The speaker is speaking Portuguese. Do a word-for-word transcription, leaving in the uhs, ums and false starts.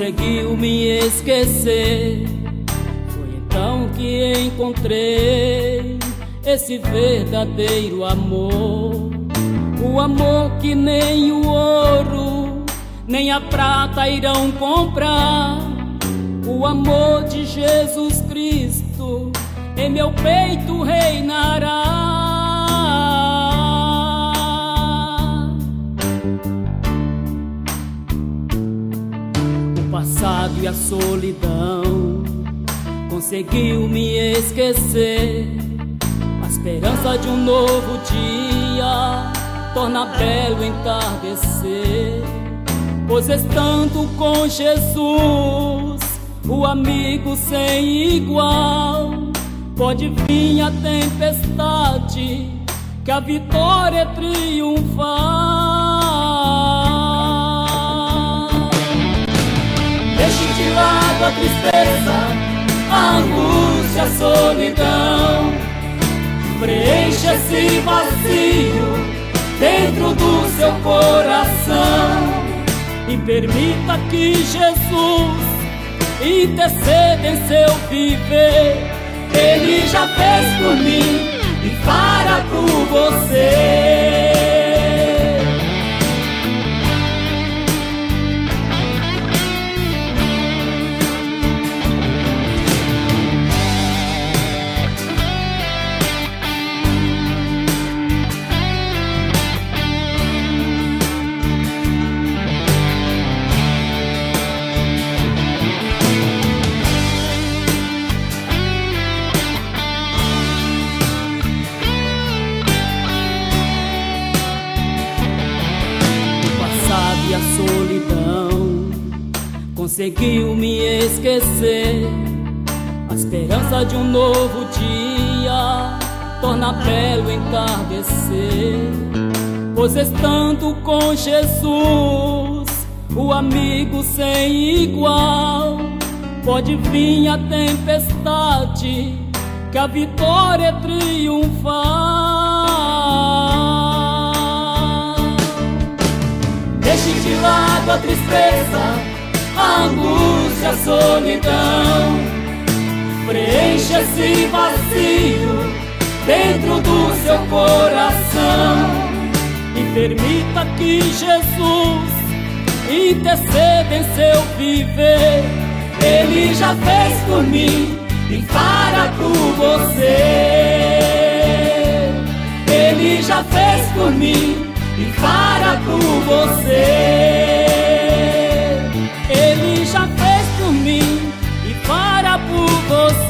conseguiu me esquecer. Foi então que encontrei esse verdadeiro amor, o amor que nem o ouro nem a prata irão comprar. O amor de Jesus Cristo em meu peito reinará. O passado e a solidão conseguiu me esquecer. A esperança de um novo dia torna belo entardecer. Pois estando com Jesus, o amigo sem igual, pode vir a tempestade, que a vitória é triunfar. Deixe de lado a tristeza, a angústia, a solidão. Preencha esse vazio dentro do seu coração e permita que Jesus interceda em seu viver. Ele já fez por mim e fará por você. E a solidão conseguiu me esquecer. A esperança de um novo dia torna belo entardecer. Pois estando com Jesus, o amigo sem igual, pode vir a tempestade, que a vitória é triunfar. Deixe de lado a tristeza, a angústia, a solidão. Preencha esse vazio dentro do seu coração e permita que Jesus interceda em seu viver. Ele já fez por mim e fará por você. Ele já fez por mim e fará por você. Ele já fez por mim e fará por você.